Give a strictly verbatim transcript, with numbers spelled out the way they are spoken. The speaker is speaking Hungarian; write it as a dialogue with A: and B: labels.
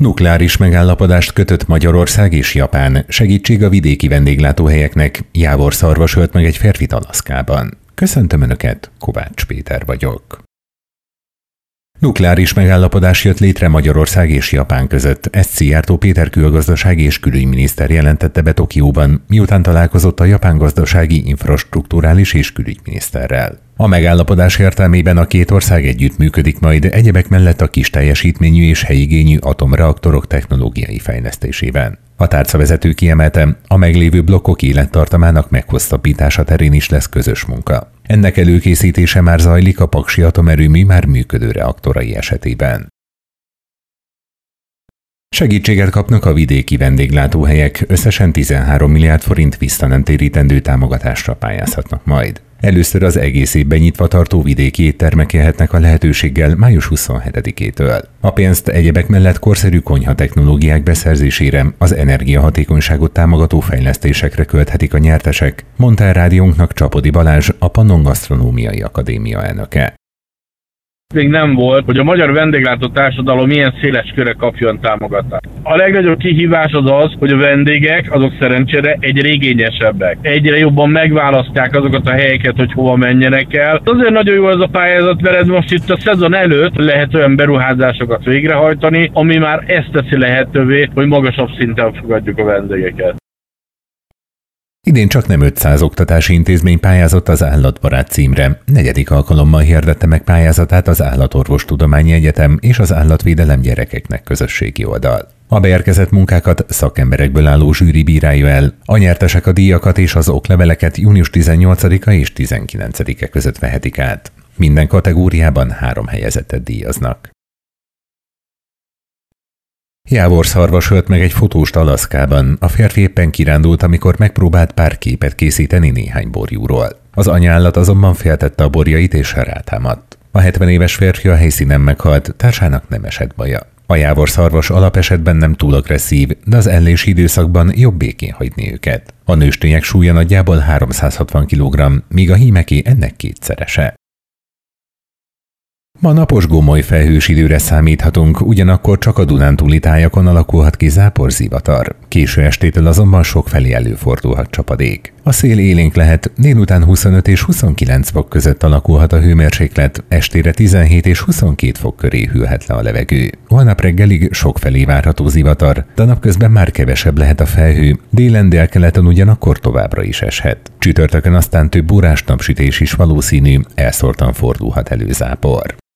A: Nukleáris megállapodást kötött Magyarország és Japán, segítség a vidéki vendéglátóhelyeknek, jávorszarvas ölt meg egy férfit Alaszkában. Köszöntöm Önöket, Kovács Péter vagyok. Nukleáris megállapodás jött létre Magyarország és Japán között. Ezt Szijjártó Péter külgazdasági és külügyminiszter jelentette be Tokióban, miután találkozott a japán gazdasági, infrastrukturális és külügyminiszterrel. A megállapodás értelmében a két ország együttműködik majd egyebek mellett a kis teljesítményű és helyigényű atomreaktorok technológiai fejlesztésében. A tárcavezető kiemelte, a meglévő blokkok élettartamának meghosszabbítása terén is lesz közös munka. Ennek előkészítése már zajlik a paksi atomerőmű már működő reaktorai esetében. Segítséget kapnak a vidéki vendéglátóhelyek, összesen tizenhárom milliárd forint visszanemtérítendő támogatásra pályázhatnak majd. Először az egész évben nyitva tartó vidéki éttermek élhetnek a lehetőséggel május huszonhetedikétől. A pénzt egyebek mellett korszerű konyha technológiák beszerzésére, az energiahatékonyságot támogató fejlesztésekre költhetik a nyertesek, mondta el rádiónknak Csapodi Balázs, a Pannon Gasztronómiai Akadémia elnöke.
B: Még nem volt, hogy a magyar vendéglátó társadalom milyen széles körre kapjon támogatást. A legnagyobb kihívás az az, hogy a vendégek, azok szerencsére egyre igényesebbek. Egyre jobban megválasztják azokat a helyeket, hogy hova menjenek el. Azért nagyon jó ez a pályázat, mert ez most itt a szezon előtt lehet olyan beruházásokat végrehajtani, ami már ezt teszi lehetővé, hogy magasabb szinten fogadjuk a vendégeket.
A: Idén csak nem ötszáz oktatási intézmény pályázott az állatbarát címre. Negyedik alkalommal hirdette meg pályázatát az Állatorvostudományi Egyetem és az Állatvédelem gyerekeknek közösségi oldal. A beérkezett munkákat szakemberekből álló zsűri bírálja el, a nyertesek a díjakat és az okleveleket június tizennyolcadika és tizenkilencedike között vehetik át. Minden kategóriában három helyezettet díjaznak. Jávorszarvas ölt meg egy fotóst Alaszkában. A férfi éppen kirándult, amikor megpróbált pár képet készíteni néhány borjúról. Az anyállat azonban féltette a borjait és rátámadt. A hetven éves férfi a helyszínen meghalt, társának nem esett baja. A jávorszarvas alapesetben nem túl agresszív, de az ellési időszakban jobb békén hagyni őket. A nőstények súlya nagyjából háromszázhatvan kilogramm, míg a hímeké ennek kétszerese. Ma napos gomoly felhős időre számíthatunk, ugyanakkor csak a Dunántúli tájakon alakulhat ki záporzivatar. Késő estétől azonban sokfelé előfordulhat csapadék. A szél élénk lehet, délután huszonöt és huszonkilenc fok között alakulhat a hőmérséklet, estére tizenhét és huszonkét fok köré hűlhet le a levegő. Holnap reggelig sokfelé várható zivatar, de napközben már kevesebb lehet a felhő, délen délkeleten ugyanakkor továbbra is eshet. Csütörtökön aztán több órás napsütés is valószínű, elszórtan fordulhat elő zápor.